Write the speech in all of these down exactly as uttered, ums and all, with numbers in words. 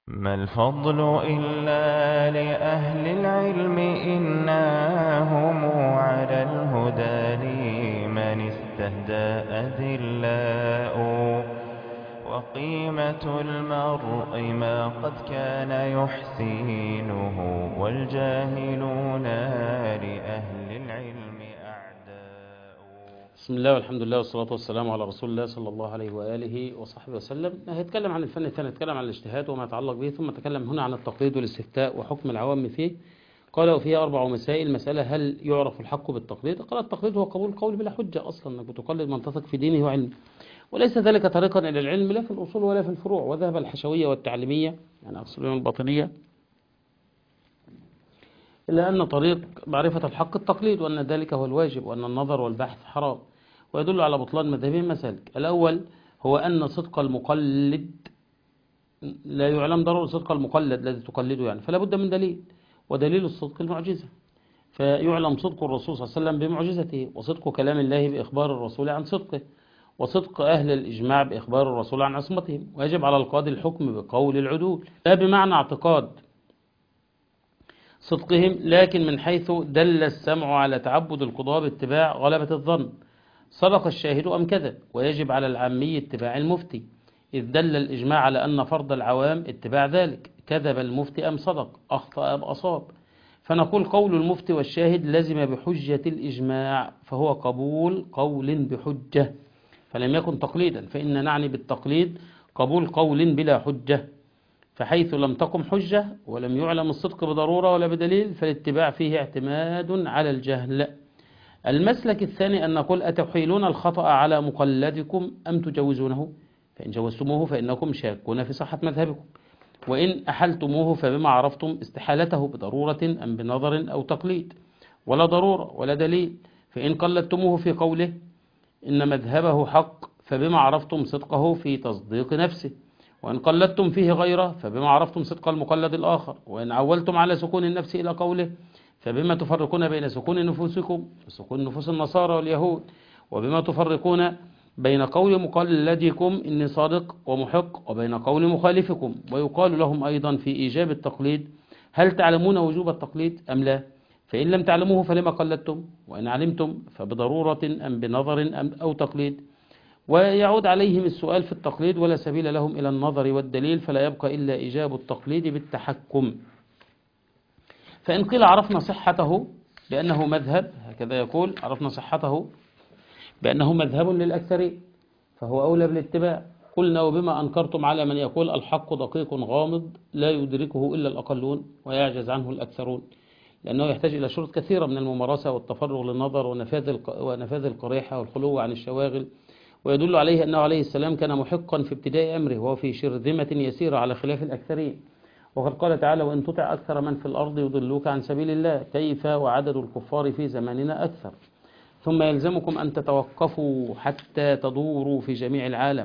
ما الفضل إلا لأهل العلم إنهم على الهدى لمن استهدى أذلاء وقيمة المرء ما قد كان يحسنه والجاهلون لأهل العلم أعداء. بسم الله والحمد لله والصلاة والسلام على رسول الله صلى الله عليه وآله وصحبه وسلم. هيتكلم عن الفن الثاني، هيتكلم عن الاجتهاد وما يتعلق به، ثم تكلم هنا عن التقليد والاستفتاء وحكم العوام فيه. قال وفيه أربع مسائل. مسألة: هل يعرف الحق بالتقليد؟ قال التقليد هو قبول القول بلا حجة، أصلا أنك تقلد من تثق في دينه وعلمه، وليس ذلك طريقا إلى العلم لا في الأصول ولا في الفروع. وذهب الحشوية والتعليمية، يعني أقصد الباطنية، إلا أن طريق معرفة الحق التقليد، وأن ذلك هو الواجب، وأن النظر والبحث حرام. ويدل على بطلان مذهبين مسالك. الأول هو أن صدق المقلد لا يعلم ضرورة صدق المقلد الذي تقلده، يعني فلا بد من دليل، ودليل الصدق المعجزة، فيعلم صدق الرسول صلى الله عليه وسلم بمعجزته، وصدق كلام الله بإخبار الرسول عن صدقه، وصدق أهل الإجماع بإخبار الرسول عن عصمتهم. ويجب على القاضي الحكم بقول العدول، لا بمعنى اعتقاد صدقهم، لكن من حيث دل السمع على تعبد القضاة باتباع غلبة الظن، صدق الشاهد أم كذب. ويجب على العامي اتباع المفتي، إذ دل الإجماع على أن فرض العوام اتباع ذلك. كذب المفتي أم صدق، أخطأ أم أصاب. فنقول قول المفتي والشاهد لزم بحجة الإجماع، فهو قبول قول بحجة، فلم يكن تقليدا. فإن نعني بالتقليد قبول قول بلا حجة، فحيث لم تقم حجة ولم يعلم الصدق بضرورة ولا بدليل، فالاتباع فيه اعتماد على الجهل. المسلك الثاني أن نقول: أتحيلون الخطأ على مقلدكم أم تجوزونه؟ فإن جوزتموه فإنكم شاكون في صحة مذهبكم، وإن أحلتموه فبما عرفتم استحالته بضرورة أم بنظر أو تقليد، ولا ضرورة ولا دليل. فإن قلدتموه في قوله إن مذهبه حق فبما عرفتم صدقه في تصديق نفسه، وإن قلدتم فيه غيره فبما عرفتم صدق المقلد الآخر، وإن عولتم على سكون النفس إلى قوله فبما تفرقون بين سكون نفوسكم وسكون نفوس النصارى واليهود، وبما تفرقون بين قول مقلدكم إني صادق ومحق وبين قول مخالفكم. ويقال لهم أيضا في إيجاب التقليد: هل تعلمون وجوب التقليد أم لا؟ فإن لم تعلموه فلما قلدتم؟ وإن علمتم فبضرورة أم بنظر أم أو تقليد. ويعود عليهم السؤال في التقليد ولا سبيل لهم إلى النظر والدليل، فلا يبقى إلا إيجاب التقليد بالتحكم. فإن قيل عرفنا صحته بأنه مذهب، هكذا يقول: عرفنا صحته بأنه مذهب للأكثرين فهو أولى بالاتباع. قلنا: وبما أنكرتم على من يقول الحق دقيق غامض لا يدركه إلا الأقلون ويعجز عنه الأكثرون، لأنه يحتاج إلى شروط كثيرة من الممارسة والتفرغ للنظر ونفاذ ونفاذ القريحة والخلو عن الشواغل. ويدل عليه أنه عليه السلام كان محقا في ابتداء أمره، وهو في شرذمة يسيرة على خلاف الأكثرين. وقد قال تعالى: وإن تطع أكثر من في الأرض يضلوك عن سبيل الله. كيف وعدد الكفار في زماننا أكثر؟ ثم يلزمكم أن تتوقفوا حتى تدوروا في جميع العالم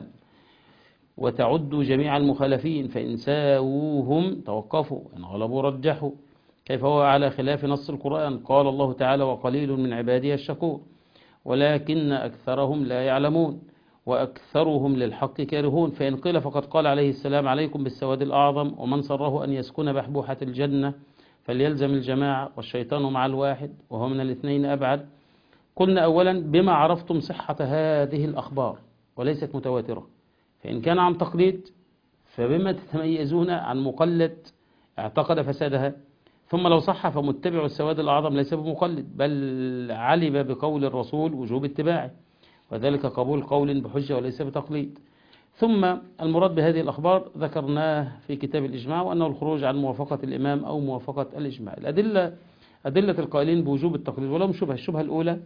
وتعدوا جميع المخالفين، فإن ساووهم توقفوا، إن غلبوا رجحوا. كيف هو على خلاف نص القرآن؟ قال الله تعالى: وقليل من عبادي الشكور، ولكن أكثرهم لا يعلمون وأكثرهم للحق كارهون. فإن قيل فقد قال عليه السلام: عليكم بالسواد الأعظم، ومن سره أن يسكن بحبوحة الجنة فليلزم الجماعة، والشيطان مع الواحد وهو من الاثنين أبعد. قلنا: أولا بما عرفتم صحة هذه الأخبار وليست متواترة، فإن كان عن تقليد فبما تتميزون عن مقلد اعتقد فسادها؟ ثم لو صح فمتبع السواد الأعظم ليس بمقلد، بل علم بقول الرسول وجوب اتباعه، وذلك قبول قول بحجة وليس بتقليد. ثم المراد بهذه الأخبار ذكرناه في كتاب الإجماع، وأنه الخروج عن موافقة الإمام أو موافقة الإجماع. الأدلة أدلة القائلين بوجوب التقليد ولهم شبهة. الشبهة الأولى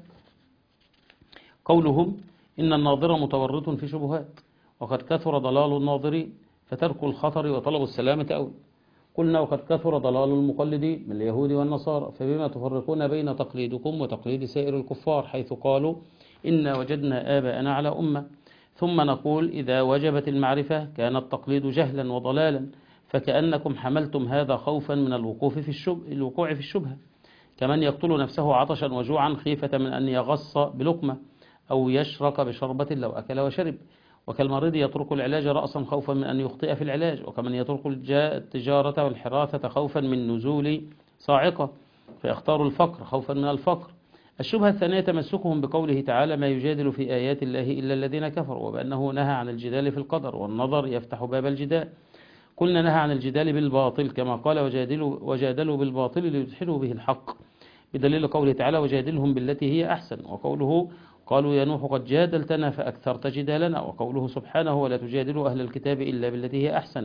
قولهم إن الناظر متورط في شبهات، وقد كثر ضلال الناظرين فترك الخطر وطلب السلامة أولى. قلنا: وقد كثر ضلال المقلدين من اليهود والنصارى، فبما تفرقون بين تقليدكم وتقليد سائر الكفار، حيث قالوا إنا وجدنا آباءنا على أمة. ثم نقول: إذا وجبت المعرفة كان التقليد جهلا وضلالا، فكأنكم حملتم هذا خوفا من الوقوف في الشبه الوقوع في الشبهة، كمن يقتل نفسه عطشا وجوعا خيفة من أن يغص بلقمة أو يشرك بشربة لو أكل وشرب. وكالمريض يترك العلاج رأسا خوفا من أن يخطئ في العلاج، وكمن يترك التجارة والحراثة خوفا من نزول صاعقة فيختار الفقر خوفا من الفقر. الشبهة الثانية تمسكهم بقوله تعالى ما يجادل في آيات الله إلا الذين كفروا، وبأنه نهى عن الجدال في القدر، والنظر يفتح باب الجدال. قلنا نهى عن الجدال بالباطل كما قال وجادلوا, وجادلوا بالباطل ليدحلوا به الحق، بدليل قوله تعالى وجادلهم بالتي هي أحسن، وقوله قالوا يا نوح قد جادلتنا فأكثرت جدالنا، وقوله سبحانه ولا تجادلوا أهل الكتاب إلا بالتي هي أحسن.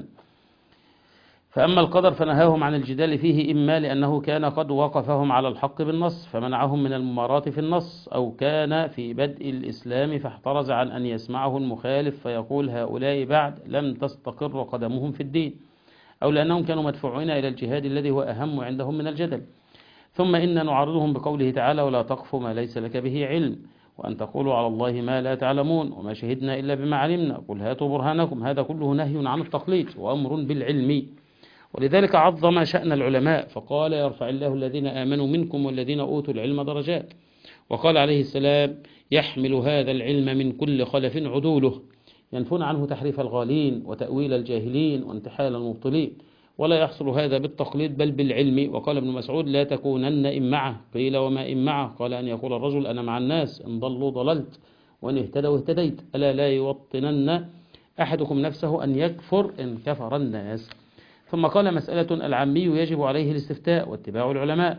فأما القدر فنهاهم عن الجدال فيه إما لأنه كان قد وقفهم على الحق بالنص فمنعهم من المماراة في النص، أو كان في بدء الإسلام فاحترز عن أن يسمعه المخالف فيقول هؤلاء بعد لم تستقر قدمهم في الدين، أو لأنهم كانوا مدفوعين إلى الجهاد الذي هو أهم عندهم من الجدل. ثم إن نعارضهم بقوله تعالى ولا تقف ما ليس لك به علم وأن تقولوا على الله ما لا تعلمون وما شهدنا إلا بما علمنا قل هاتوا برهانكم. هذا كله نهي عن التقليد وأمر بالعلم. ولذلك عظم شأن العلماء فقال يرفع الله الذين آمنوا منكم والذين أوتوا العلم درجات، وقال عليه السلام يحمل هذا العلم من كل خلف عدوله ينفون عنه تحريف الغالين وتأويل الجاهلين وانتحال المبطلين، ولا يحصل هذا بالتقليد بل بالعلم. وقال ابن مسعود لا تكونن إمعة، قيل وما إمعة؟ قال أن يقول الرجل أنا مع الناس إن ضلوا ضللت وإن اهتدوا اهتديت، ألا لا يوطنن أحدكم نفسه أن يكفر إن كفر الناس. ثم قال مسألة العامي يجب عليه الاستفتاء واتباع العلماء.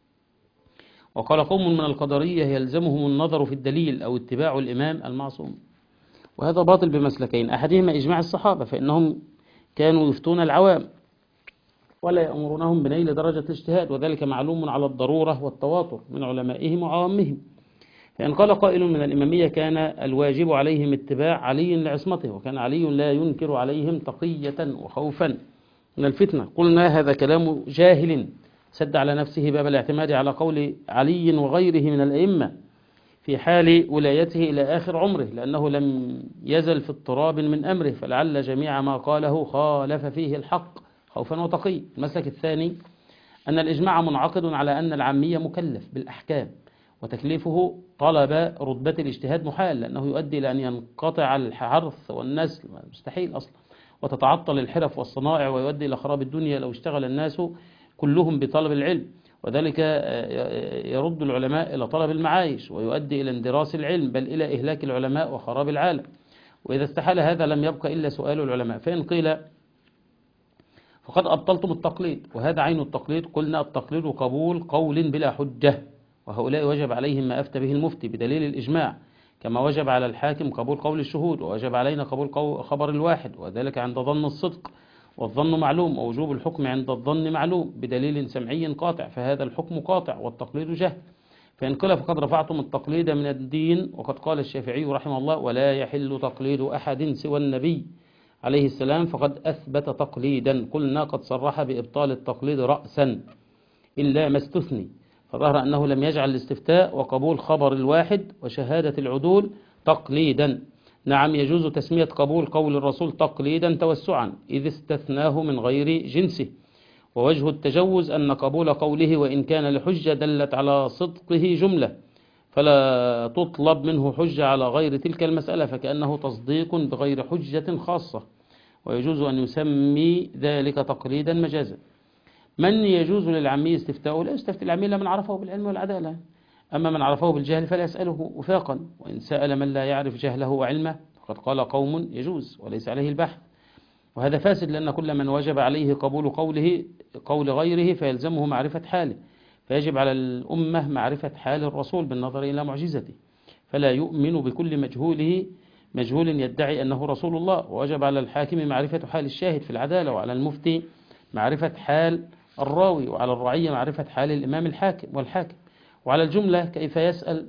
وقال قوم من القدرية يلزمهم النظر في الدليل أو اتباع الإمام المعصوم، وهذا باطل بمسلكين، أحدهما إجماع الصحابة فإنهم كانوا يفتون العوام ولا يأمرونهم بنيل درجة الاجتهاد، وذلك معلوم على الضرورة والتواتر من علمائهم وعوامهم. فإن قال قائل من الإمامية كان الواجب عليهم اتباع علي لعصمته، وكان علي لا ينكر عليهم تقية وخوفا من الفتنة، قلنا هذا كلام جاهل سد على نفسه باب الاعتماد على قول علي وغيره من الأئمة في حال ولايته إلى آخر عمره، لأنه لم يزل في اضطراب من أمره، فلعل جميع ما قاله خالف فيه الحق خوفا وتقي. المسلك الثاني أن الإجماع منعقد على أن العامية مكلف بالأحكام، وتكليفه طلب رتبة الاجتهاد محال، لأنه يؤدي إلى أن ينقطع الحرث والنسل مستحيل أصلا، وتتعطل الحرف والصنائع، ويؤدي إلى خراب الدنيا لو اشتغل الناس كلهم بطلب العلم، وذلك يرد العلماء إلى طلب المعايش ويؤدي إلى اندراس العلم بل إلى إهلاك العلماء وخراب العالم. وإذا استحال هذا لم يبقى إلا سؤال العلماء، فإن قيل فقد أبطلتم التقليد وهذا عين التقليد، قلنا التقليد قبول قول بلا حجة، وهؤلاء وجب عليهم ما أفتى به المفتي بدليل الإجماع، كما وجب على الحاكم قبول قول الشهود، ووجب علينا قبول خبر الواحد، وذلك عند ظن الصدق، والظن معلوم، ووجوب الحكم عند الظن معلوم بدليل سمعي قاطع، فهذا الحكم قاطع والتقليد جهل. فإن قيل فقد رفعتم التقليد من الدين، وقد قال الشافعي رحمه الله ولا يحل تقليد أحد سوى النبي عليه السلام فقد أثبت تقليدا، قلنا قد صرح بإبطال التقليد رأسا إلا ما استثني، فظهر أنه لم يجعل الاستفتاء وقبول خبر الواحد وشهادة العدول تقليدا. نعم يجوز تسمية قبول قول الرسول تقليدا توسعا إذ استثناه من غير جنسه، ووجه التجوز أن قبول قوله وإن كان لحجة دلت على صدقه جملة فلا تطلب منه حجة على غير تلك المسألة، فكأنه تصديق بغير حجة خاصة، ويجوز أن يسمي ذلك تقليدا مجازا. من يجوز للعامي استفتاؤه؟ لا يستفتي العامي إلا من عرفه بالعلم والعدالة، أما من عرفه بالجهل فلا يسأله وفاقا، وإن سأل من لا يعرف جهله وعلمه فقد قال قوم يجوز وليس عليه البحث، وهذا فاسد، لأن كل من وجب عليه قبول قوله قول غيره فيلزمه معرفة حاله، فيجب على الأمة معرفة حال الرسول بالنظر إلى معجزته، فلا يؤمن بكل مجهوله مجهول يدعي أنه رسول الله. ووجب على الحاكم معرفة حال الشاهد في العدالة، وعلى المفتي معرفة حال الراوي، وعلى الرعية معرفة حال الإمام الحاكم والحاكم. وعلى الجملة كيف يسأل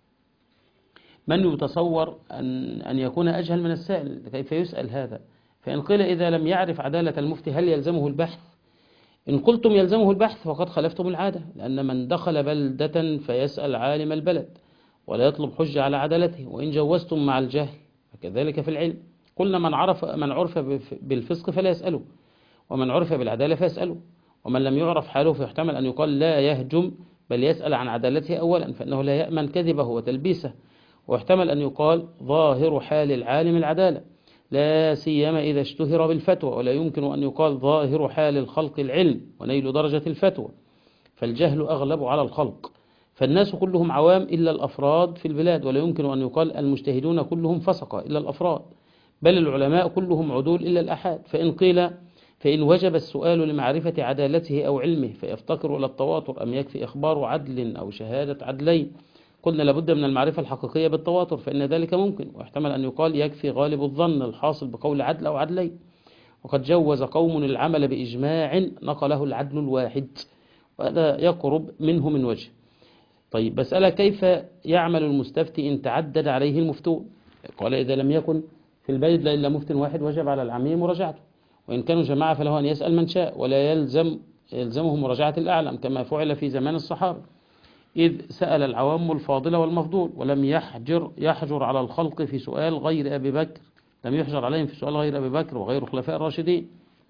من يتصور أن أن يكون أجهل من السائل؟ كيف يسأل هذا؟ فإن قيل إذا لم يعرف عدالة المفتي هل يلزمه البحث؟ إن قلتم يلزمه البحث فقد خلفتم العادة، لأن من دخل بلدة فيسأل عالم البلد ولا يطلب حجة على عدالته، وإن جوزتم مع الجهل فكذلك في العلم. قلنا من عرف من عرف بالفسق فلا يسأله، ومن عرف بالعدالة فيسأله، ومن لم يعرف حاله فيحتمل أن يقال لا يهجم بل يسأل عن عدالته أولا، فإنه لا يأمن كذبه وتلبيسه، واحتمل أن يقال ظاهر حال العالم العدالة، لا سيما إذا اشتهر بالفتوى، ولا يمكن أن يقال ظاهر حال الخلق العلم ونيل درجة الفتوى، فالجهل أغلب على الخلق، فالناس كلهم عوام إلا الأفراد في البلاد، ولا يمكن أن يقال المجتهدون كلهم فسقة إلا الأفراد، بل العلماء كلهم عدول إلا الأحاد. فإن قيل فإن وجب السؤال لمعرفة عدالته أو علمه فيفتقر إلى التواتر أم يكفي إخبار عدل أو شهادة عدلين، قلنا لابد من المعرفة الحقيقية بالتواتر، فإن ذلك ممكن، واحتمل أن يقال يكفي غالب الظن الحاصل بقول عدل أو عدلين. وقد جوز قوم العمل بإجماع نقله العدل الواحد، وهذا يقرب منه من وجه. طيب مسألة، كيف يعمل المستفتي إن تعدد عليه المفتون؟ قال إذا لم يكن في البلد إلا مفتن واحد وجب على العامية مراجعته، وإن كانوا جماعة فله أن يسأل من شاء، ولا يلزم يلزمه مراجعة الأعلم كما فعل في زمان الصحابة، إذ سأل العوام الفاضلة والمفضول، ولم يحجر يحجر على الخلق في سؤال غير أبي بكر، لم يحجر عليهم في سؤال غير أبي بكر وغير خلفاء الراشدين.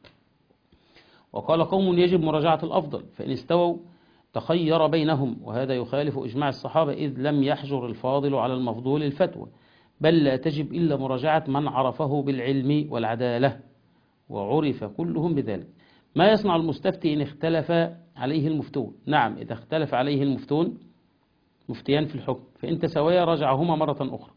وقال قوم يجب مراجعة الأفضل، فإن استووا تخير بينهم، وهذا يخالف إجماع الصحابة، إذ لم يحجر الفاضل على المفضول الفتوى، بل لا تجب إلا مراجعة من عرفه بالعلم والعدالة، وعرف كلهم بذلك. ما يصنع المستفتي إن اختلف عليه المفتون؟ نعم، إذا اختلف عليه المفتون مفتيان في الحكم فإن تساويا راجعهما مرة أخرى،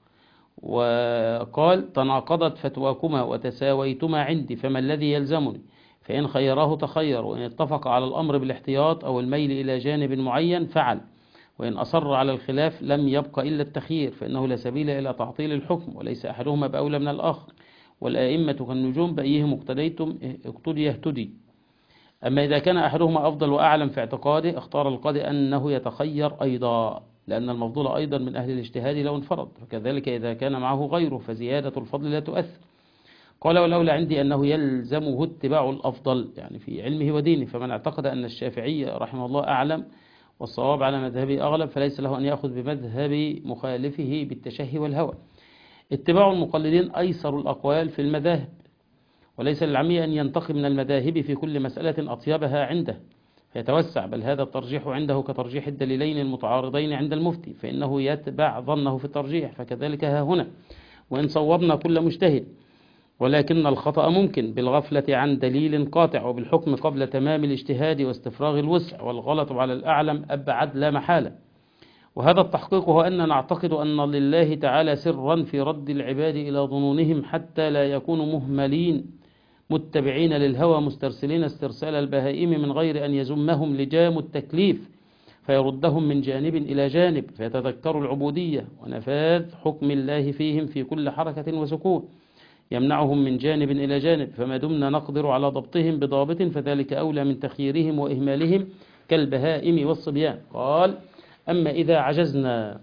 وقال تناقضت فتواكما وتساويتما عندي فما الذي يلزمني؟ فإن خيراه تخير، وإن اتفق على الأمر بالاحتياط أو الميل إلى جانب معين فعل، وإن أصر على الخلاف لم يبق إلا التخيير، فإنه لا سبيل إلى تعطيل الحكم، وليس أحدهما بأولى من الآخر، والآئمة كالنجوم بأيهم اقتديتم اقتدي يهتدي. أما إذا كان أحدهما أفضل وأعلم في اعتقاده اختار القاضي أنه يتخير أيضا، لأن المفضول أيضا من أهل الاجتهاد لو انفرد، فكذلك إذا كان معه غيره فزيادة الفضل لا تؤثر. قال ولولا عندي أنه يلزمه اتباع الأفضل يعني في علمه ودينه، فمن اعتقد أن الشافعي رحمه الله أعلم والصواب على مذهبه أغلب فليس له أن يأخذ بمذهب مخالفه بالتشهي والهوى. اتباع المقلدين أيسر الأقوال في المذاهب، وليس للعامي أن ينتقي من المذاهب في كل مسألة أطيبها عنده فيتوسع، بل هذا الترجيح عنده كترجيح الدليلين المتعارضين عند المفتي، فإنه يتبع ظنه في الترجيح، فكذلك ها هنا وإن صوبنا كل مجتهد، ولكن الخطأ ممكن بالغفلة عن دليل قاطع وبالحكم قبل تمام الاجتهاد واستفراغ الوسع، والغلط على الأعلم أبعد لا محالة. وهذا التحقيق هو أن نعتقد أن لله تعالى سرا في رد العباد إلى ظنونهم حتى لا يكونوا مهملين متبعين للهوى مسترسلين استرسال البهائم من غير أن يزمهم لجام التكليف فيردهم من جانب إلى جانب فيتذكروا العبودية ونفاذ حكم الله فيهم في كل حركة وسكون يمنعهم من جانب إلى جانب، فما دمنا نقدر على ضبطهم بضابط فذلك أولى من تخييرهم وإهمالهم كالبهائم والصبيان. قال أما إذا عجزنا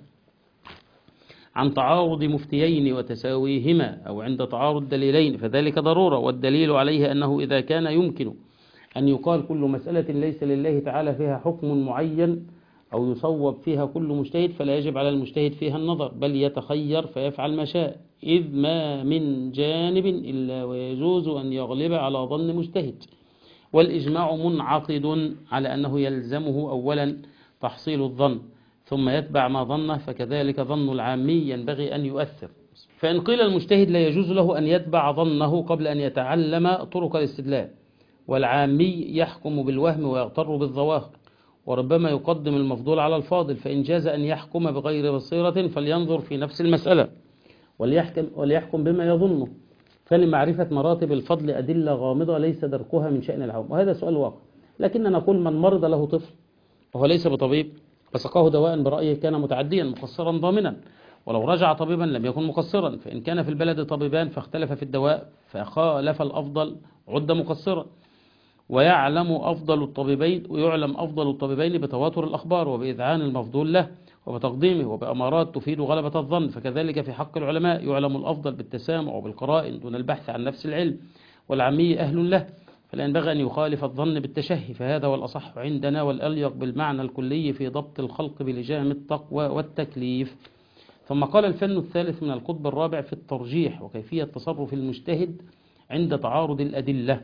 عن تعارض مفتيين وتساويهما أو عند تعارض دليلين فذلك ضرورة، والدليل عليه أنه إذا كان يمكن أن يقال كل مسألة ليس لله تعالى فيها حكم معين أو يصوب فيها كل مجتهد فلا يجب على المجتهد فيها النظر، بل يتخير فيفعل ما شاء، إذ ما من جانب إلا ويجوز أن يغلب على ظن مجتهد. والإجماع منعقد على أنه يلزمه أولا تحصيل الظن ثم يتبع ما ظنه، فكذلك ظن العامي ينبغي أن يؤثر. فإن قيل المجتهد لا يجوز له أن يتبع ظنه قبل أن يتعلم طرق الاستدلال، والعامي يحكم بالوهم ويغتر بالظواهر، وربما يقدم المفضول على الفاضل، فإن جاز أن يحكم بغير بصيرة فلينظر في نفس المسألة وليحكم, وليحكم بما يظنه، فلمعرفة مراتب الفضل أدلة غامضة ليس دركها من شأن العوام. وهذا سؤال واقع، لكننا نقول من مرض له طفل وهو ليس بطبيب فسقاه دواء برأيه كان متعديا مقصرا ضامنا، ولو رجع طبيبا لم يكن مقصرا، فإن كان في البلد طبيبان فاختلف في الدواء فخالف الأفضل عد مقصرا. ويعلم أفضل الطبيبين ويعلم أفضل الطبيبين بتواتر الأخبار وبإذعان المفضول له وبتقديمه وبأمارات تفيد غلبة الظن، فكذلك في حق العلماء يعلم الأفضل بالتسامع وبالقرائن دون البحث عن نفس العلم، والعامي أهل له فلا ينبغي أن يخالف الظن بالتشهي، فهذا هو الأصح عندنا والأليق بالمعنى الكلي في ضبط الخلق بلجام التقوى والتكليف. ثم قال الفن الثالث من القطب الرابع في الترجيح وكيفية تصرف المجتهد عند تعارض الأدلة.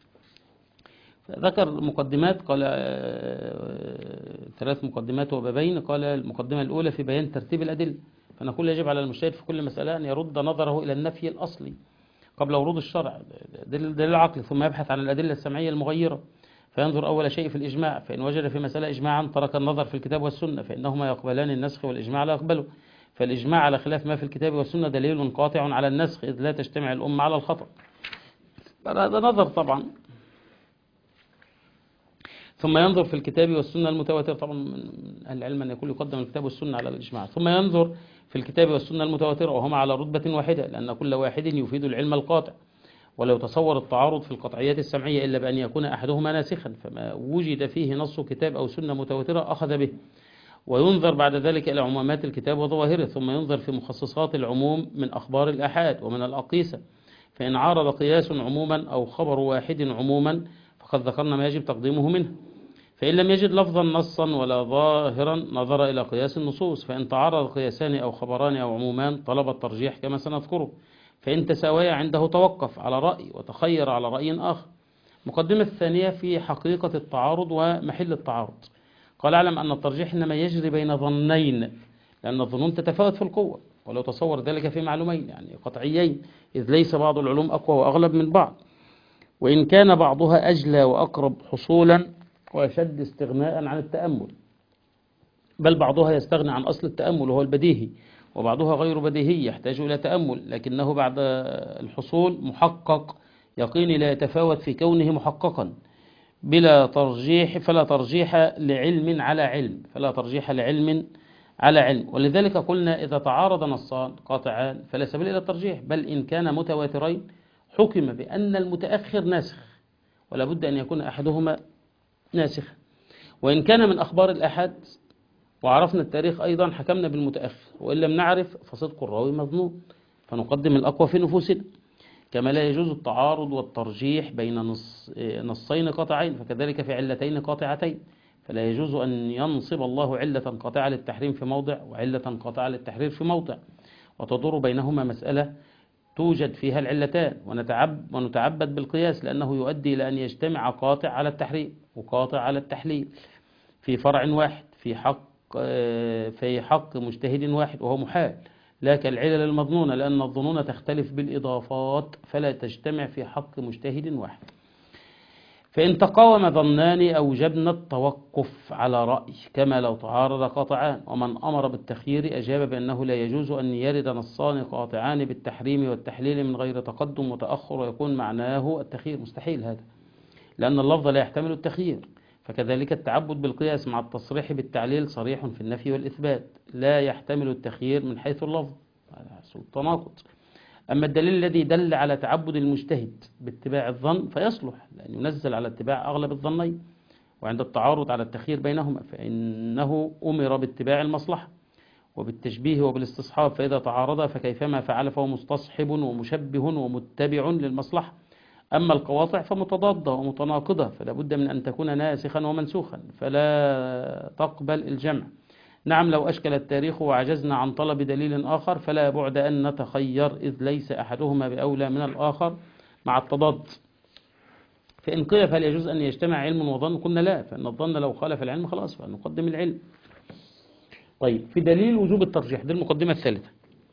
ذكر مقدمات، قال ثلاث مقدمات وبابين. قال المقدمة الأولى في بيان ترتيب الأدلة، فنقول يجب على المجتهد في كل مسألة أن يرد نظره إلى النفي الأصلي قبل ورود الشرع، دليل العقل، ثم يبحث عن الأدلة السمعية المغيرة، فينظر أول شيء في الإجماع، فإن وجد في مسألة إجماعا ترك النظر في الكتاب والسنة، فإنهما يقبلان النسخ والإجماع لا يقبله. فالإجماع على خلاف ما في الكتاب والسنة دليل قاطع على النسخ، إذ لا تجتمع الأمة على الخطأ. هذا نظر طبعا. ثم ينظر في الكتاب والسنة المتواترة، طبعا من أهل العلم أن يكون يقدم الكتاب والسنة على الإجماع. ثم ينظر في الكتاب والسنة المتواترة وهما على رتبة واحدة، لأن كل واحد يفيد العلم القاطع، ولو تصور التعارض في القطعيات السمعية إلا بأن يكون أحدهما ناسخا، فما وجد فيه نص كتاب أو سنة متواترة أخذ به. وينظر بعد ذلك إلى عمومات الكتاب وظواهره، ثم ينظر في مخصصات العموم من أخبار الآحاد ومن الأقيسة، فإن عارض قياس عموما أو خبر واحد عموما فقد ذكرنا ما يجب تقديمه منه. فإن لم يجد لفظا نصا ولا ظاهرا نظر إلى قياس النصوص، فإن تعارض قياسان أو خبران أو عمومان طلب الترجيح كما سنذكره، فإن تساويا عنده توقف على رأي وتخير على رأي آخر. مقدمة الثانية في حقيقة التعارض ومحل التعارض. قال اعلم أن الترجيح إنما يجري بين ظنين، لأن الظنون تتفاوت في القوة، ولو تصور ذلك في معلومين يعني قطعيين، إذ ليس بعض العلوم أقوى وأغلب من بعض، وإن كان بعضها أجلى وأقرب حصولا وأشد استغناء عن التأمل، بل بعضها يستغني عن أصل التأمل وهو البديهي، وبعضها غير بديهي يحتاج إلى تأمل، لكنه بعد الحصول محقق يقيني لا يتفاوت في كونه محققا بلا ترجيح، فلا ترجيح لعلم على علم فلا ترجيح لعلم على علم. ولذلك قلنا إذا تعارض نصان قاطعان فلا سبيل إلى الترجيح، بل إن كان متواترين حكم بأن المتأخر ناسخ، ولا بد أن يكون أحدهما ناسخ. وإن كان من أخبار الآحاد وعرفنا التاريخ أيضا حكمنا بالمتأخر، وإن لم نعرف فصدق الراوي مظنون، فنقدم الأقوى في نفوسنا. كما لا يجوز التعارض والترجيح بين نص نصين قاطعين، فكذلك في علتين قاطعتين، فلا يجوز أن ينصب الله علة قاطعة للتحريم في موضع وعلة قاطعة للتحرير في موضع، وتدور بينهما مسألة توجد فيها العلتان، ونتعب ونتعبد بالقياس، لأنه يؤدي إلى أن يجتمع قاطع على التحريم وقاطع على التحليل في فرع واحد في حق في حق مجتهد واحد، وهو محال لا كالعلل المظنونة، لأن الظنون تختلف بالإضافات فلا تجتمع في حق مجتهد واحد. فإن تقاوم ظنان أوجبنا التوقف على رأي، كما لو تعارض قاطعان، ومن أمر بالتخيير أجاب بأنه لا يجوز أن يرد نصان قاطعان بالتحريم والتحليل من غير تقدم وتأخر ويكون معناه التخيير، مستحيل هذا، لأن اللفظ لا يحتمل التخيير. فكذلك التعبد بالقياس مع التصريح بالتعليل صريح في النفي والإثبات، لا يحتمل التخيير من حيث اللفظ، هذا تناقض. أما الدليل الذي دل على تعبد المجتهد باتباع الظن فيصلح، لأن ينزل على اتباع أغلب الظنين، وعند التعارض على التخيير بينهما فإنه أمر باتباع المصلحة وبالتشبيه وبالاستصحاب، فإذا تعارض فكيفما فعل فهو مستصحب ومشبه ومتبع للمصلحة. أما القواطع فمتضادة ومتناقضة، فلا بد من أن تكون ناسخا ومنسوخا، فلا تقبل الجمع. نعم لو أشكل التاريخ وعجزنا عن طلب دليل آخر فلا بعد أن نتخير، إذ ليس أحدهما بأولى من الآخر مع التضاد. فإن قيل فهل يجوز أن يجتمع علم وظن؟ قلنا لا، فإن الظن لو خالف العلم خلاص فنقدم العلم. طيب في دليل وجوب الترجيح، دي المقدمة الثالثة.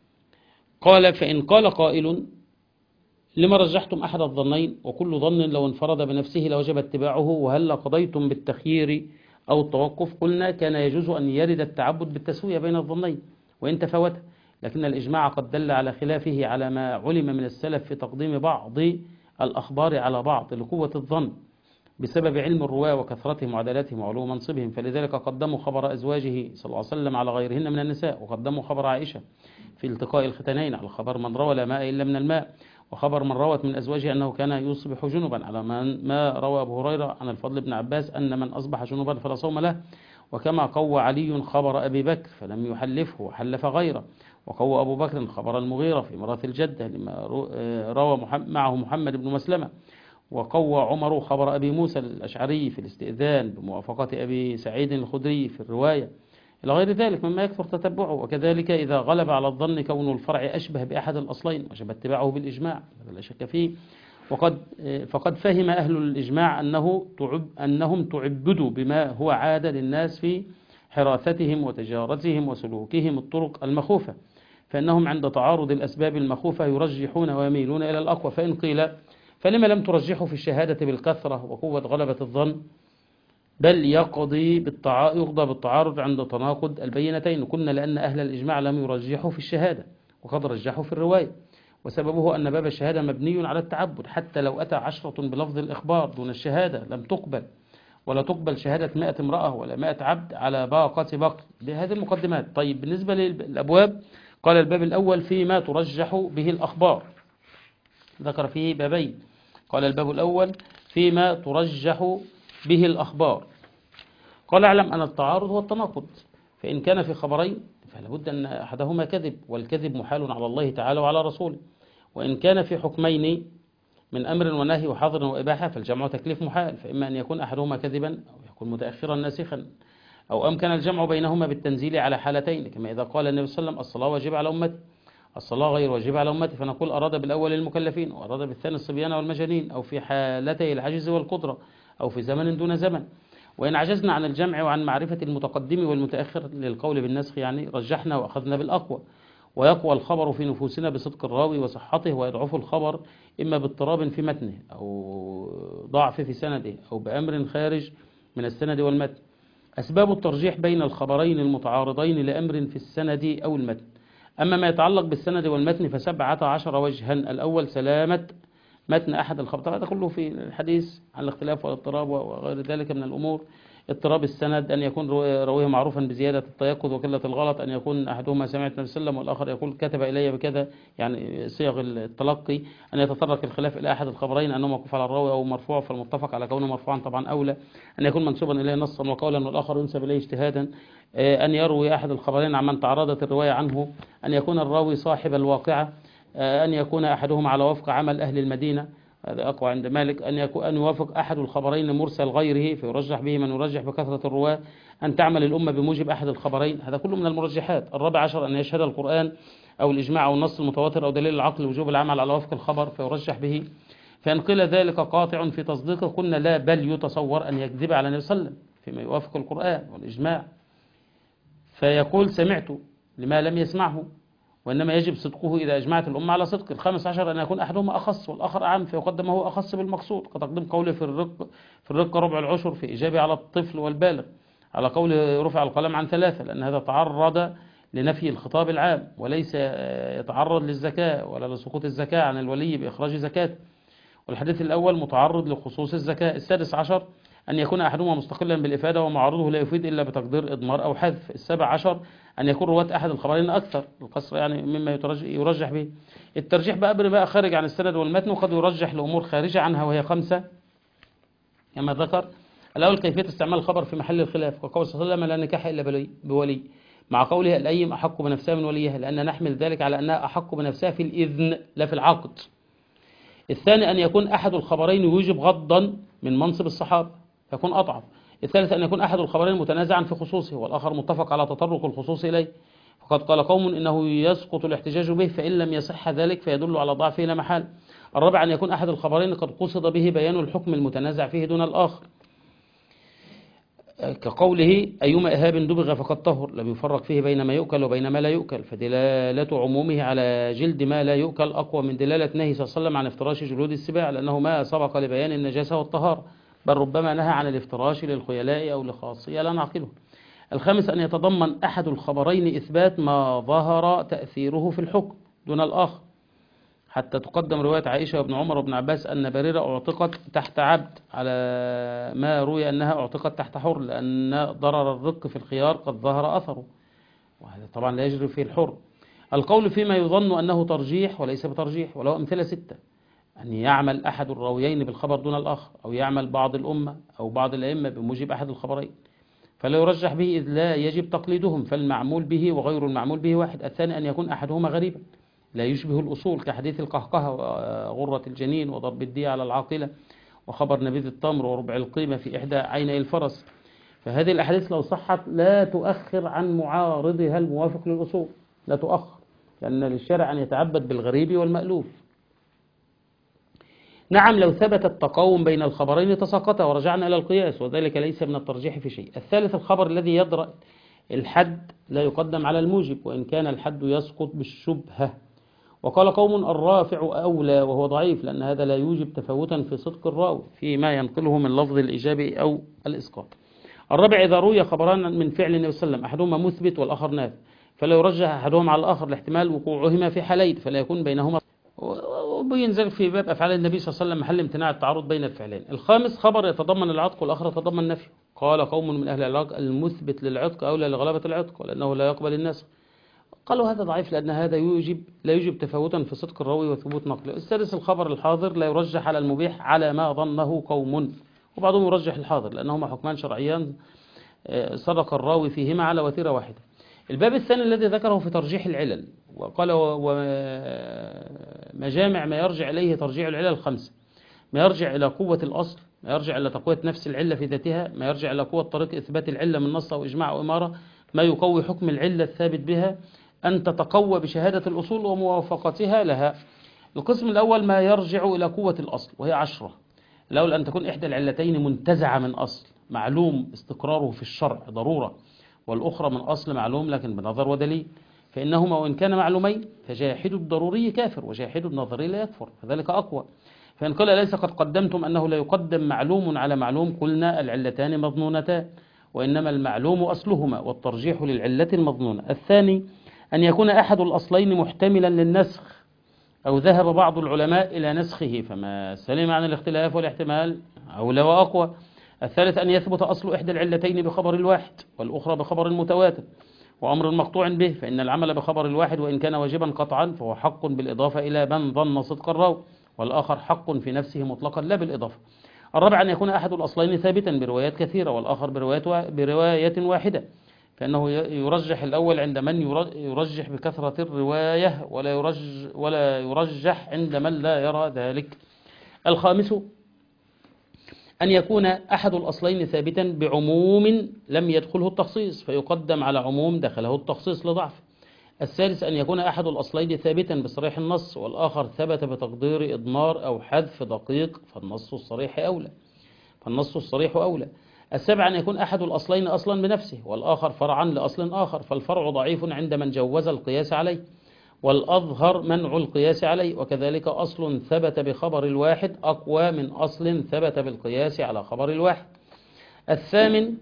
قال فإن قال قائل لما رجحتم أحد الظنين وكل ظن لو انفرد بنفسه لوجب اتباعه، وهل قضيتم بالتخيير أو التوقف؟ قلنا كان يجوز أن يرد التعبد بالتسوية بين الظنين وإن تفاوت، لكن الإجماع قد دل على خلافه على ما علم من السلف في تقديم بعض الأخبار على بعض لقوة الظن بسبب علم الرواة وكثرتهم وعدالتهم وعلو منصبهم، فلذلك قدموا خبر أزواجه صلى الله عليه وسلم على غيرهن من النساء، وقدموا خبر عائشة في التقاء الختنين على خبر من روى لا ماء إلا من الماء، وخبر من روت من أزواجه أنه كان يصبح جنبا على من ما روى أبو هريرة عن الفضل بن عباس أن من أصبح جنبا فلا صوم له، وكما قوى علي خبر أبي بكر فلم يحلفه وحلف غيره، وقوى أبو بكر خبر المغيرة في ميراث الجدة لما روى معه محمد بن مسلمة، وقوى عمر خبر أبي موسى الأشعري في الاستئذان بموافقة أبي سعيد الخدري في الرواية إلى غير ذلك مما يكثر تتبعه. وكذلك إذا غلب على الظن كون الفرع أشبه بأحد الأصلين وجب اتباعه بالإجماع لا شك فيه. وقد فقد فهم أهل الإجماع أنه تعب أنهم تعبدوا بما هو عادة للناس في حراثتهم وتجارتهم وسلوكهم الطرق المخوفة، فإنهم عند تعارض الأسباب المخوفة يرجحون ويميلون إلى الأقوى. فإن قيل فلما لم ترجحوا في الشهادة بالكثرة وقوة غلبة الظن، بل يقضي بالتعارض يقضى بالتعارض عند تناقض البينتين؟ قلنا لأن أهل الإجماع لم يرجحوا في الشهادة وقد رجحوا في الرواية، وسببه أن باب الشهادة مبني على التعبد، حتى لو أتى عشرة بلفظ الإخبار دون الشهادة لم تقبل، ولا تقبل شهادة مائة امرأة ولا مائة عبد على باقة بقر. بهذه المقدمات. طيب بالنسبة للأبواب، قال الباب الأول فيما ترجح به الأخبار، ذكر فيه بابين. قال الباب الأول فيما ترجح به الأخبار، قال اعلم أن التعارض هو التناقض، فإن كان في خبرين فلا بد أن أحدهما كذب، والكذب محال على الله تعالى وعلى رسوله. وإن كان في حكمين من أمر ونهي وحظر وإباحة فالجمع تكليف محال، فإما أن يكون أحدهما كذبا أو يكون متأخرا ناسخا، أو أمكن الجمع بينهما بالتنزيل على حالتين، كما إذا قال النبي صلى الله عليه وسلم الصلاة واجبة على أمتي، الصلاة غير واجبة على أمتي، فنقول أراد بالأول المكلفين وأراد بالثاني الصبيان والمجانين، أو في حالتي العجز والقدرة، أو في زمن دون زمن. وإن عجزنا عن الجمع وعن معرفة المتقدم والمتأخر للقول بالنسخ يعني رجحنا وأخذنا بالأقوى، ويقوى الخبر في نفوسنا بصدق الراوي وصحته، ويضعف الخبر إما باضطراب في متنه أو ضعف في سنده أو بأمر خارج من السند والمتن. أسباب الترجيح بين الخبرين المتعارضين لأمر في السند أو المتن. أما ما يتعلق بالسند والمتن فسبعة عشر وجها. الأول سلامة متن أحد الخبر، هذا كله في الحديث عن الاختلاف والاضطراب وغير ذلك من الأمور. اضطراب السند، أن يكون راويه معروفا بزيادة التيقظ وقلة الغلط، أن يكون أحدهما سمع النبي صلى الله عليه وسلم والآخر يقول كتب إلي بكذا، يعني صيغ التلقي. أن يتطرق الخلاف إلى أحد الخبرين أنه موقوف على الراوي أو مرفوع، فالمتفق على كونه مرفوعا طبعا أولى. أن يكون منسوبا إليه نصا وقولا والآخر ينسب إليه اجتهادا. أن يروي أحد الخبرين عن من تعرضت الرواية عنه. أن يكون الراوي صاحب الواقعة. أن يكون أحدهما على وفق عمل أهل المدينة، هذا أقوى عند مالك. أن يكون أن يوافق أحد الخبرين مرسل غيره فيرجح به من يرجح بكثرة الرواة. أن تعمل الأمة بموجب أحد الخبرين، هذا كله من المرجحات. الرابع عشر أن يشهد القرآن أو الإجماع أو النص المتواتر أو دليل العقل وجوب العمل على وفق الخبر فيرجح به. فإن قيل ذلك قاطع في تصديقه قلنا لا، بل يتصور أن يكذب على النبي صلى الله عليه وسلم فيما يوافق القرآن والإجماع، فيقول سمعت لما لم يسمعه، وإنما يجب صدقه إذا أجمعت الأمة على صدق. الخامس عشر أن يكون أحدهما أخص والآخر أعم فيقدم هو أخص بالمقصود، كتقديم قوله في الرق في الرق ربع العشر في إجابة على الطفل والبالغ على قوله رفع القلم عن ثلاثة، لأن هذا تعرض لنفي الخطاب العام وليس يتعرض للزكاة ولا لسقوط الزكاة عن الولي بإخراج زكاة. والحديث الأول متعرض لخصوص الزكاة. السادس عشر أن يكون أحدهما مستقلا بالإفادة ومعارضه لا يفيد إلا بتقدير إضمار أو حذف. السابع عشر أن يكون رواة أحد الخبرين أكثر، القصر يعني مما يرجح به. الترجيح بقى بقى خارج عن السند والمتن، وقد يرجح لأمور خارجة عنها وهي خمسة كما ذكر. الأول كيفية استعمال الخبر في محل الخلاف، وقول صلى الله عليه وسلم لا نكاح إلا بولي، مع قوله الأيم أحق بنفسها من وليها، لأن نحمل ذلك على أنها أحق بنفسها في الإذن لا في العقد. الثاني أن يكون أحد الخبرين يوجب غضا من منصب الصحابة فيكون أضعف. الثالث أن يكون أحد الخبرين متنازعا في خصوصه والآخر متفق على تطرق الخصوص إليه، فقد قال قوم إنه يسقط الاحتجاج به فإن لم يصح ذلك فيدل على ضعفه لا محال. الرابع أن يكون أحد الخبرين قد قصد به بيان الحكم المتنازع فيه دون الآخر، كقوله أيما إهاب دبغ فقد طهر، لم يفرق فيه بين ما يؤكل وبين ما لا يؤكل، فدلالة عمومه على جلد ما لا يؤكل أقوى من دلالة نهي صلى الله عليه وسلم عن افتراش جلود السباع، لأنه ما سبق لبيان النجاسة والطهارة، بل ربما نهى عن الافتراش للخيلاء أو لخاصية لا نعقله. الخامس أن يتضمن أحد الخبرين إثبات ما ظهر تأثيره في الحكم دون الآخر، حتى تقدم رواية عائشة وابن عمر وابن عباس أن بريرة اعتقت تحت عبد على ما روي أنها اعتقت تحت حر، لأن ضرر الرق في الخيار قد ظهر أثره، وهذا طبعا لا يجري فيه الحر. القول فيما يظن أنه ترجيح وليس بترجيح، ولو أمثلة ستة: أن يعمل أحد الراويين بالخبر دون الآخر، أو يعمل بعض الأمة أو بعض الأئمة بموجب أحد الخبرين فلا يرجح به إذ لا يجب تقليدهم، فالمعمول به وغير المعمول به واحد. الثاني أن يكون أحدهما غريبا لا يشبه الأصول، كحديث القهقهة وغرة الجنين وضرب الدية على العاقلة وخبر نبيذ التمر وربع القيمة في إحدى عيني الفرس، فهذه الأحاديث لو صحت لا تؤخر عن معارضها الموافق للأصول، لا تؤخر، لأن للشرع أن يتعبد بالغريب والمألوف. نعم لو ثبت التقاوم بين الخبرين تساقطا ورجعنا إلى القياس، وذلك ليس من الترجيح في شيء. الثالث الخبر الذي يدرأ الحد لا يقدم على الموجب وإن كان الحد يسقط بالشبهة. وقال قوم الرافع أولى وهو ضعيف، لأن هذا لا يوجب تفاوتا في صدق الراوي فيما ينقله من لفظ الإيجاب أو الإسقاط. الرابع إذا روي خبران من فعل النبي صلى الله عليه وسلم أحدهما مثبت والآخر نافي، فلا يرجح أحدهما على الآخر لاحتمال وقوعهما في حالين، فلا يكون بينهما. وبينزل في باب أفعال النبي صلى الله عليه وسلم محل امتناع التعارض بين الفعلين. الخامس خبر يتضمن العتق والآخر يتضمن النفي. قال قوم من أهل العراق المثبت للعتق أولى لغلبة العتق ولأنه لا يقبل النسخ. قالوا هذا ضعيف لأن هذا يوجب لا يوجب تفاوتا في صدق الراوي وثبوت نقله. السادس الخبر الحاضر لا يرجح على المبيح على ما ظنه قوم، وبعضهم يرجح الحاضر لأنهما حكمان شرعيان صدق الراوي فيهما على وتيرة واحدة. الباب الثاني الذي ذكره في ترجيح العلل، وقال ومجامع ما يرجع إليه ترجيح العلل الخمسة: ما يرجع إلى قوة الأصل، ما يرجع إلى تقوية نفس العلة في ذاتها، ما يرجع إلى قوة طريق إثبات العلة من نص أو إجماع أو إمارة، ما يقوي حكم العلة الثابت بها، أن تتقوى بشهادة الأصول وموافقتها لها. القسم الأول ما يرجع إلى قوة الأصل وهي عشرة: الأول أن تكون إحدى العلتين منتزعة من أصل معلوم استقراره في الشرع ضرورة، والأخرى من أصل معلوم لكن بنظر ودليل، فإنهما وإن كان معلومين فجاحد الضروري كافر وجاحد النظري لا يكفر، فذلك أقوى. فإن قال ليس قد قدمتم أنه لا يقدم معلوم على معلوم، قلنا العلتان مظنونتان وإنما المعلوم أصلهما والترجيح للعلة المظنونة. الثاني أن يكون أحد الأصلين محتملا للنسخ أو ذهب بعض العلماء إلى نسخه فما سلم عن الاختلاف والاحتمال أولى وأقوى. الثالث أن يثبت أصل إحدى العلتين بخبر الواحد والأخرى بخبر المتواتر وأمر مقطوع به، فإن العمل بخبر الواحد وإن كان واجبا قطعا فهو حق بالإضافة إلى من ظن صدق الراوي، والآخر حق في نفسه مطلقا لا بالإضافة. الرابع أن يكون أحد الأصلين ثابتا بروايات كثيرة والآخر برواية واحدة، فإنه يرجح الأول عند من يرجح بكثرة الرواية ولا يرجح, ولا يرجح عند من لا يرى ذلك. الخامس أن يكون أحد الأصلين ثابتا بعموم لم يدخله التخصيص فيقدم على عموم دخله التخصيص لضعف. الثالث أن يكون أحد الأصلين ثابتا بصريح النص والآخر ثبت بتقدير إضمار أو حذف دقيق فالنص الصريح أولى فالنص الصريح أولى. السابع أن يكون أحد الأصلين أصلا بنفسه والآخر فرعا لأصل آخر، فالفرع ضعيف عند من جوز القياس عليه والأظهر منع القياس عليه، وكذلك أصل ثبت بخبر الواحد أقوى من أصل ثبت بالقياس على خبر الواحد. الثامن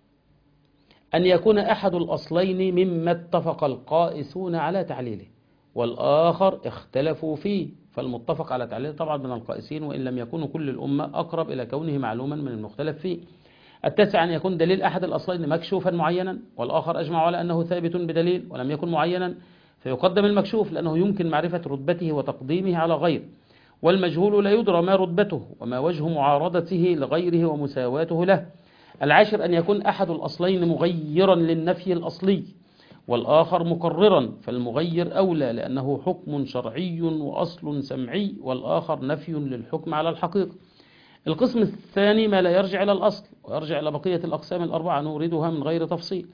أن يكون أحد الأصلين مما اتفق القائسون على تعليله والآخر اختلفوا فيه، فالمتفق على تعليله طبعا من القائسين وإن لم يكونوا كل الأمة أقرب إلى كونه معلوما من المختلف فيه. التاسع أن يكون دليل أحد الأصلين مكشوفا معينا والآخر أجمع على أنه ثابت بدليل ولم يكن معينا فيقدم المكشوف لأنه يمكن معرفة رتبته وتقديمه على غيره، والمجهول لا يدرى ما رتبته وما وجه معارضته لغيره ومساواته له. العاشر أن يكون أحد الأصلين مغيرا للنفي الأصلي والآخر مقررا، فالمغير أولى لأنه حكم شرعي وأصل سمعي والآخر نفي للحكم على الحقيقة. القسم الثاني ما لا يرجع إلى الأصل ويرجع إلى بقية الأقسام الأربعة نوردها من غير تفصيل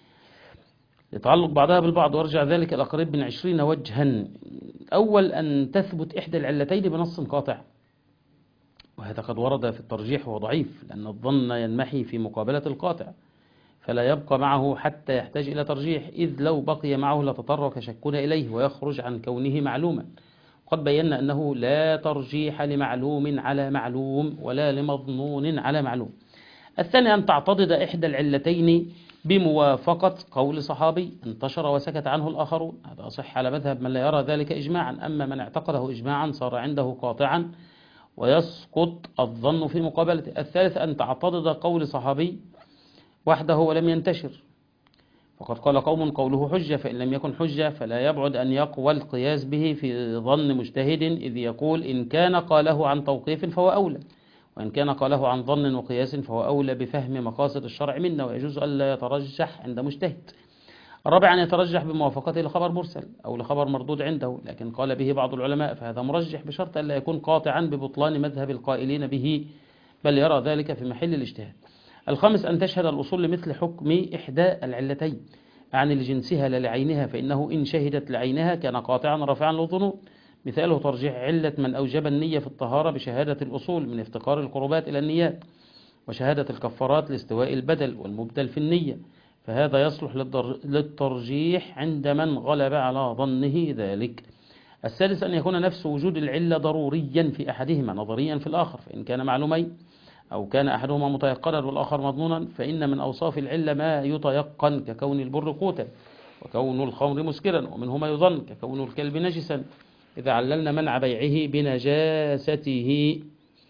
يتعلق بعضها بالبعض ويرجع ذلك إلى قريب من عشرين وجها. أول أن تثبت إحدى العلتين بنص قاطع، وهذا قد ورد في الترجيح وهو ضعيف لأن الظن ينمحي في مقابلة القاطع فلا يبقى معه حتى يحتاج إلى ترجيح، إذ لو بقي معه لتطرق شكنا إليه ويخرج عن كونه معلوما. قد بينا أنه لا ترجيح لمعلوم على معلوم ولا لمظنون على معلوم. الثاني أن تعتضد إحدى العلتين بموافقة قول صحابي انتشر وسكت عنه الآخرون، هذا أصح على مذهب من لا يرى ذلك إجماعا، أما من اعتقده إجماعا صار عنده قاطعا ويسقط الظن في مقابلته. الثالث أن تعتضد قول صحابي وحده ولم ينتشر، فقد قال قوم قوله حجة، فإن لم يكن حجة فلا يبعد أن يقوى القياس به في ظن مجتهد، إذ يقول إن كان قاله عن توقيف فهو أولى، وإن كان قاله عن ظن وقياس فهو أولى بفهم مقاصد الشرع منا، ويجوز ألا يترجح عند مجتهد. الرابع أن يترجح بموافقته لخبر مرسل أو لخبر مردود عنده لكن قال به بعض العلماء، فهذا مرجح بشرط ألا يكون قاطعا ببطلان مذهب القائلين به بل يرى ذلك في محل الاجتهاد. الخامس أن تشهد الأصول لمثل حكم إحدى العلتين عن لجنسها لا لعينها، فإنه إن شهدت لعينها كان قاطعا رافعا للظنون. مثاله ترجيح علة من أوجب النية في الطهارة بشهادة الأصول من افتقار القربات إلى النيات، وشهادة الكفارات لاستواء البدل والمبدل في النية، فهذا يصلح للترجيح عند من غلب على ظنه ذلك. السادس أن يكون نفس وجود العلة ضروريا في أحدهما نظريا في الآخر، فإن كان معلومين أو كان أحدهما متيقنا والآخر مضمونا، فإن من أوصاف العلة ما يتيقن ككون البر قوتا وكون الخمر مسكرا، ومنه ما يظن ككون الكلب نجسا إذا عللنا منع بيعه بنجاسته،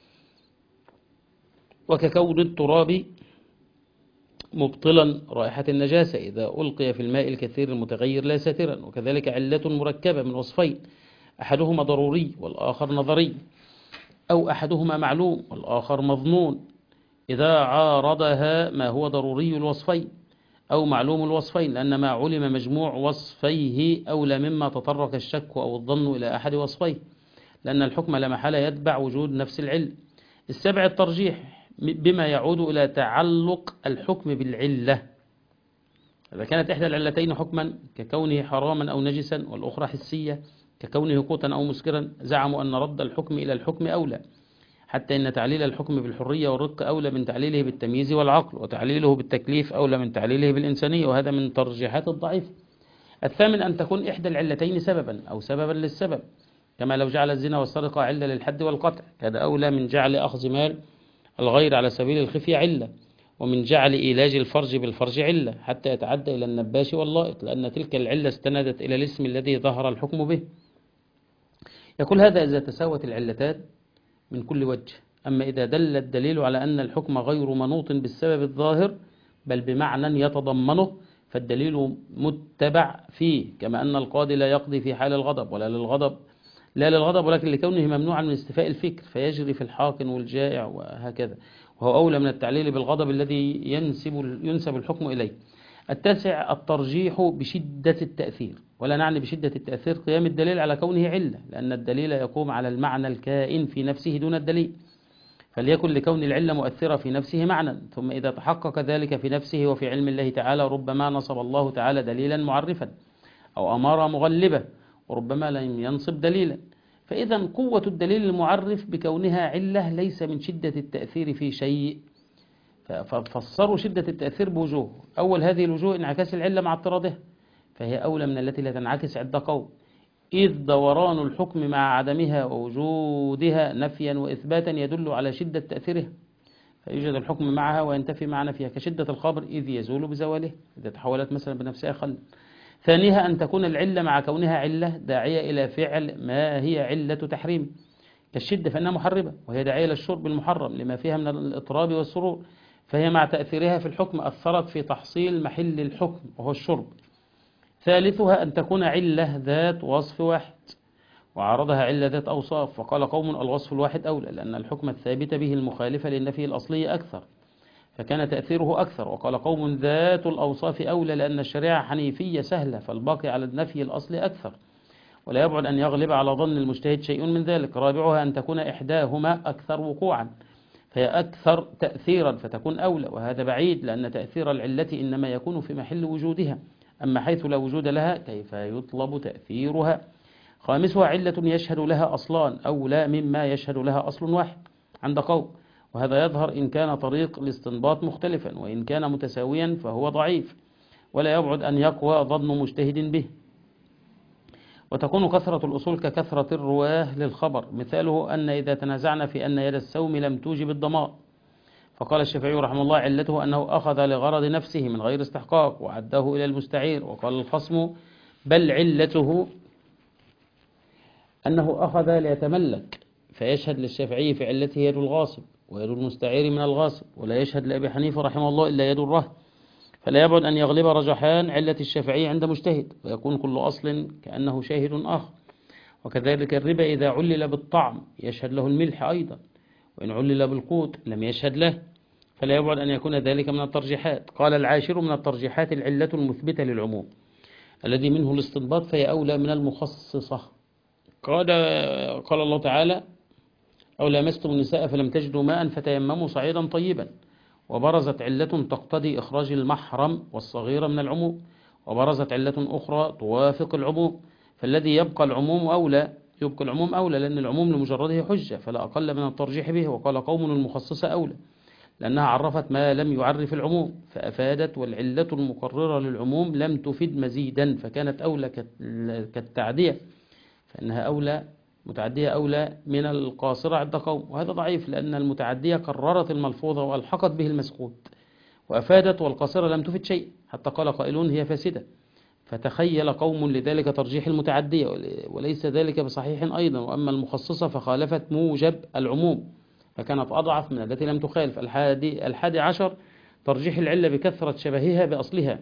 وككون التراب مبطلا رائحة النجاسة إذا ألقي في الماء الكثير المتغير لا ساترا. وكذلك علة مركبة من وصفين أحدهما ضروري والآخر نظري، أو أحدهما معلوم والآخر مظنون إذا عارضها ما هو ضروري الوصفين أو معلوم الوصفين، لأن ما علم مجموع وصفيه أولى مما تطرق الشك أو الظن إلى أحد وصفيه، لأن الحكم لا محالة يتبع وجود نفس العلة. السابع الترجيح بما يعود إلى تعلق الحكم بالعلة. إذا كانت إحدى العلتين حكما ككونه حراما أو نجسا والأخرى حسية ككونه قوتا أو مسكرا، زعموا أن رد الحكم إلى الحكم أولى، حتى إن تعليل الحكم بالحرية والرق أولى من تعليله بالتمييز والعقل، وتعليله بالتكليف أولى من تعليله بالإنسانية، وهذا من ترجيحات الضعيف. الثامن أن تكون إحدى العلتين سببا أو سببا للسبب، كما لو جعل الزنا والسرقة علة للحد والقطع، هذا أولى من جعل أخذ مال الغير على سبيل الخفية علة، ومن جعل إيلاج الفرج بالفرج علة حتى يتعدى إلى النباش واللائط، لأن تلك العلة استندت إلى الاسم الذي ظهر الحكم به. يقول هذا إذا تساوت العلتان من كل وجه. أما إذا دل الدليل على أن الحكم غير منوط بالسبب الظاهر بل بمعنى يتضمنه فالدليل متبع فيه، كما أن القاضي لا يقضي في حال الغضب ولا للغضب لا للغضب ولكن لكونه ممنوعا من استيفاء الفكر فيجري في الحاقن والجائع وهكذا، وهو أولى من التعليل بالغضب الذي ينسب ينسب الحكم إليه. التاسع الترجيح بشدة التأثير، ولا نعني بشدة التأثير قيام الدليل على كونه علة، لأن الدليل يقوم على المعنى الكائن في نفسه دون الدليل، فليكن لكون العلة مؤثرة في نفسه معنى، ثم إذا تحقق ذلك في نفسه وفي علم الله تعالى ربما نصب الله تعالى دليلا معرفا أو أمارة مغلبة، وربما لم ينصب دليلا. فإذا قوة الدليل المعرف بكونها علة ليس من شدة التأثير في شيء، ففسروا شدة التأثير بوجوه. أول هذه الوجوه انعكاس العلة مع اضطرادها، فهي أولى من التي لا تنعكس عند قوم، إذ دوران الحكم مع عدمها ووجودها نفيا وإثباتا يدل على شدة تأثيرها، فيوجد الحكم معها وينتفي مع نفيها، كشدة الخبر إذ يزول بزواله إذا تحولت مثلا بنفسها خل. ثانيها أن تكون العلة مع كونها علة داعية إلى فعل ما هي علة تحريم، كالشدة فإنها محرمة، وهي داعية للشرب المحرم لما فيها من الإطراب والسرور، فهي مع تأثيرها في الحكم أثرت في تحصيل محل الحكم وهو الشرب. ثالثها أن تكون علة ذات وصف واحد وعرضها علة ذات أوصاف، وقال قوم الوصف الواحد أولى، لأن الحكم الثابت به المخالفة للنفي الأصلي أكثر فكان تأثيره أكثر، وقال قوم ذات الأوصاف أولى، لأن الشريعة حنيفية سهلة فالباقي على النفي الأصلي أكثر، ولا يبعد أن يغلب على ظن المجتهد شيء من ذلك. رابعها أن تكون إحداهما أكثر وقوعا فهي أكثر تأثيرا فتكون أولى، وهذا بعيد لأن تأثير العلة إنما يكون في محل وجودها، أما حيث لا وجود لها كيف يطلب تأثيرها. خامسها علة يشهد لها أصلان أولى مما يشهد لها أصل واحد عند قوم، وهذا يظهر إن كان طريق الاستنباط مختلفا، وإن كان متساويا فهو ضعيف ولا يبعد أن يقوى ظن مجتهد به. وتكون كثرة الأصول ككثرة الرواه للخبر، مثاله أن إذا تنازعنا في أن يد السوم لم توجب الضمان، فقال الشافعي رحمه الله علته أنه أخذ لغرض نفسه من غير استحقاق وعده إلى المستعير، وقال الخصم بل علته أنه أخذ ليتملك، فيشهد للشافعي في علته يد الغاصب ويد المستعير من الغاصب، ولا يشهد لأبي حنيفة رحمه الله إلا يد الرهن، فلا يبعد أن يغلب رجحان علة الشافعي عند مجتهد، ويكون كل أصل كأنه شاهد آخر. وكذلك الربا إذا علل بالطعم يشهد له الملح أيضا، وإن علل بالقوت لم يشهد له، فلا يبعد أن يكون ذلك من الترجيحات. قال العاشر من الترجيحات العلة المثبتة للعموم الذي منه الاستنباط، فهي أولى من المخصصة. قال قال الله تعالى أو لامستم النساء فلم تجدوا ماء فتيمموا صعيدا طيبا، وبرزت علة تقتضي إخراج المحرم والصغير من العموم، وبرزت علة أخرى توافق العموم، فالذي يبقى العموم أولى يبقى العموم أولى لأن العموم لمجرده حجة فلا أقل من الترجيح به. وقال قوم المخصصة أولى، لأنها عرفت ما لم يعرف العموم فأفادت، والعلة المقررة للعموم لم تفد مزيدا فكانت أولى كالتعدية، فإنها أولى متعدية أولى من القاصرة عند قوم، وهذا ضعيف لأن المتعدية كررت الملفوظة وألحقت به المسكوت، وأفادت والقاصرة لم تفد شيء حتى قال قائلون هي فاسدة، فتخيل قوم لذلك ترجيح المتعدية وليس ذلك بصحيح أيضا. وأما المخصصة فخالفت موجب العموم فكانت أضعف من التي لم تخالف. الحادي, الحادي عشر ترجيح العلة بكثرة شبهها بأصلها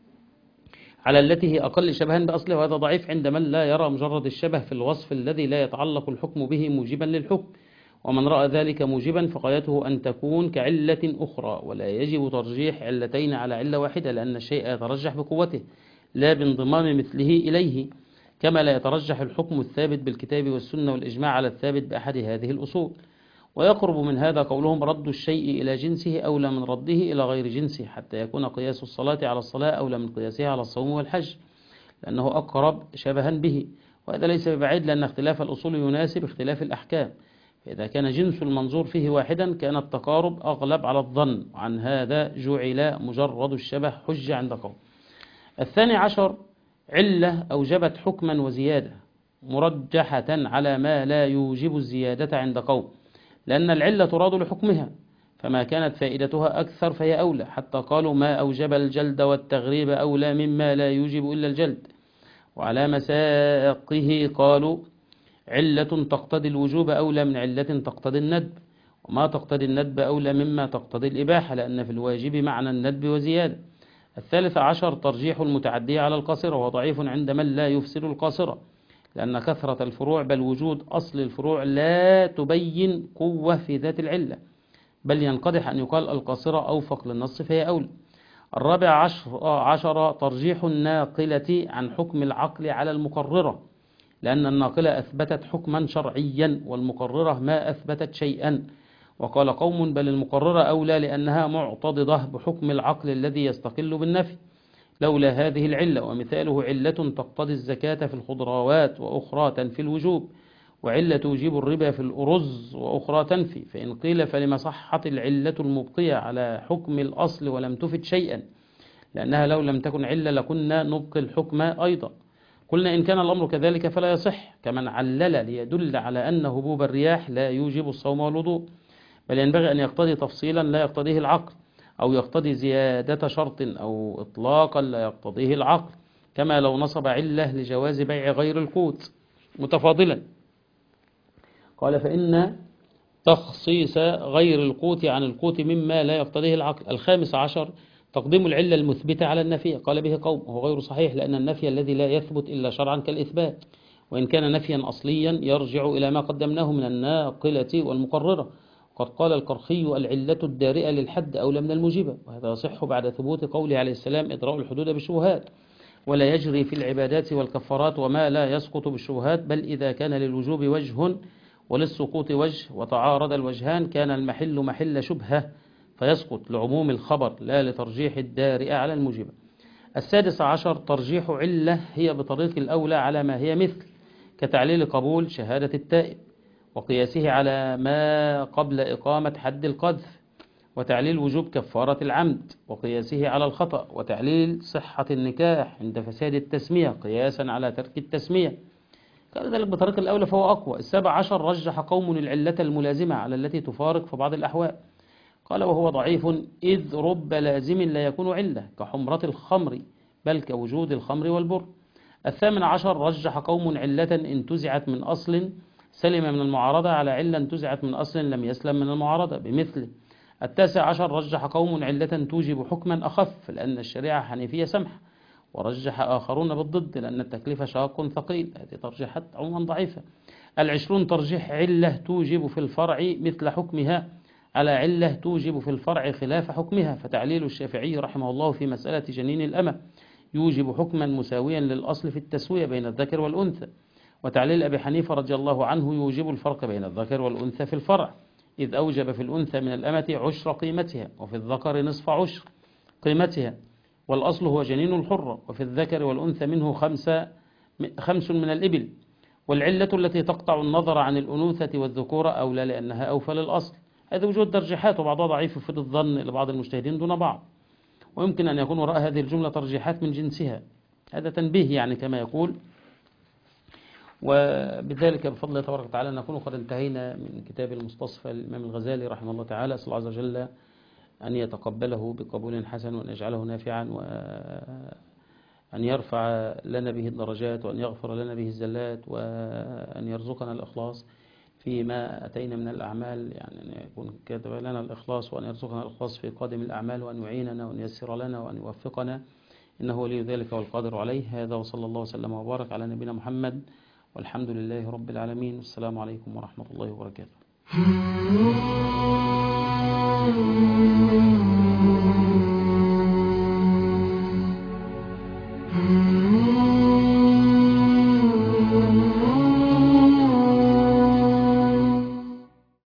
على التي هي أقل شبها بأصلها، وهذا ضعيف عند من لا يرى مجرد الشبه في الوصف الذي لا يتعلق الحكم به موجبا للحكم، ومن رأى ذلك موجبا فغايته أن تكون كعلة أخرى، ولا يجب ترجيح علتين على علة واحدة لأن الشيء يترجح بقوته لا بانضمام مثله إليه، كما لا يترجح الحكم الثابت بالكتاب والسنة والإجماع على الثابت بأحد هذه الأصول. ويقرب من هذا قولهم رد الشيء إلى جنسه أولى من رده إلى غير جنسه، حتى يكون قياس الصلاة على الصلاة أولى من قياسها على الصوم والحج لأنه أقرب شبها به، وهذا ليس ببعيد لأن اختلاف الأصول يناسب اختلاف الأحكام، فإذا كان جنس المنظور فيه واحدا كان التقارب أغلب على الظن، وعن هذا جعل مجرد الشبه حجة عند قوم. الثاني عشر علة أوجبت حكما وزيادة مرجحة على ما لا يوجب الزيادة عند قوم، لأن العلة تراد لحكمها فما كانت فائدتها أكثر فهي أولى، حتى قالوا ما أوجب الجلد والتغريب أولى مما لا يوجب إلا الجلد. وعلى مساقه قالوا علة تقتضي الوجوب أولى من علة تقتضي الندب، وما تقتضي الندب أولى مما تقتضي الإباحة لأن في الواجب معنى الندب وزيادة. الثالث عشر ترجيح المتعدية على القاصرة، وضعيف عند من لا يفسر القاصرة لأن كثرة الفروع بل وجود أصل الفروع لا تبين قوة في ذات العلة، بل ينقدح أن يقال القاصرة أوفق للنص فهي أولى. الرابع عشر, عشر ترجيح الناقلة عن حكم العقل على المقررة، لأن الناقلة أثبتت حكما شرعيا والمقررة ما أثبتت شيئا، وقال قوم بل المقررة أولى لأنها معتضدة بحكم العقل الذي يستقل بالنفي لولا هذه العلة، ومثاله علة تقتضي الزكاة في الخضروات وأخرى تنفي الوجوب، وعلة توجب الربا في الأرز وأخرى تنفي، فإن قيل فلما صحت العلة المبقية على حكم الأصل ولم تفد شيئا، لأنها لو لم تكن علة لكنا نبقي الحكم أيضا. قلنا إن كان الأمر كذلك فلا يصح كمن علل ليدل على أن هبوب الرياح لا يوجب الصوم والوضوء، بل ينبغي أن يقتضي تفصيلا لا يقتضيه العقل، أو يقتضي زيادة شرط أو إطلاقا لا يقتضيه العقل، كما لو نصب علة لجواز بيع غير القوت متفاضلا. قال فإن تخصيص غير القوت عن القوت مما لا يقتضيه العقل. الخامس عشر تقديم العلة المثبتة على النفي، قال به قوم هو غير صحيح لأن النفي الذي لا يثبت إلا شرعا كالإثبات، وإن كان نفيا أصليا يرجع إلى ما قدمناه من الناقلة والمقررة. قد قال القرخي العلة الدارئة للحد أولى من الموجبة، وهذا يصح بعد ثبوت قوله عليه السلام إدراء الحدود بالشبهات، ولا يجري في العبادات والكفارات وما لا يسقط بالشبهات، بل إذا كان للوجوب وجه وللسقوط وجه وتعارض الوجهان كان المحل محل شبهة فيسقط لعموم الخبر لا لترجيح الدارئة على الموجبة. السادس عشر ترجيح علة هي بطريق الأولى على ما هي مثل كتعليل قبول شهادة التائب، وقياسه على ما قبل إقامة حد القذف، وتعليل وجوب كفارة العمد، وقياسه على الخطأ، وتعليل صحة النكاح عند فساد التسمية قياسا على ترك التسمية، كان ذلك بطريق الأولى فهو أقوى. السابع عشر رجح قوم العلة الملازمة على التي تفارق في بعض الأحوال، قال وهو ضعيف إذ رب لازم لا يكون علة كحمرة الخمر بل كوجود الخمر والبر. الثامن عشر رجح قوم علة انتزعت من أصل سلم من المعارضة على علة انتزعت من أصل لم يسلم من المعارضة بمثله. التاسع عشر رجح قوم علة توجب حكما أخف لأن الشريعة حنيفية سمحة، ورجح آخرون بالضد لأن التكليف شاق ثقيل، هذه ترجيحات عموما ضعيفة. العشرون ترجيح علة توجب في الفرع مثل حكمها على علة توجب في الفرع خلاف حكمها، فتعليل الشافعي رحمه الله في مسألة جنين الأمة يوجب حكما مساويا للأصل في التسوية بين الذكر والأنثى، وتعليل أبي حنيفة رضي الله عنه يوجب الفرق بين الذكر والأنثى في الفرع، إذ أوجب في الأنثى من الأمة عشر قيمتها وفي الذكر نصف عشر قيمتها، والأصل هو جنين الحرة، وفي الذكر والأنثى منه خمسة خمس من الإبل. والعلة التي تقطع النظر عن الأنوثة والذكورة أولى لأنها أوفى للأصل، هذا وجود ترجيحات وبعضها ضعيف يفيد الظن لبعض المجتهدين دون بعض، ويمكن أن يكون وراء هذه الجملة ترجيحات من جنسها. هذا تنبيه يعني كما يقول. وبذلك بفضل الله تبارك وتعالى نكون قد انتهينا من كتاب المستصفى للإمام الغزالي رحمه الله تعالى. أسأل الله عز وجل أن يتقبله بقبول حسن، وأن يجعله نافعا، وأن يرفع لنا به الدرجات، وأن يغفر لنا به الزلات، وأن يرزقنا الإخلاص فيما أتينا من الأعمال، يعني أن يكون كتب لنا الإخلاص، وأن يرزقنا الإخلاص في قادم الأعمال، وأن يعيننا وأن ييسر لنا وأن يوفقنا، إنه ولي ذلك والقادر عليه. هذا وصلى الله وسلم وبارك على نبينا محمد، والحمد لله رب العالمين. والسلام عليكم ورحمة الله وبركاته.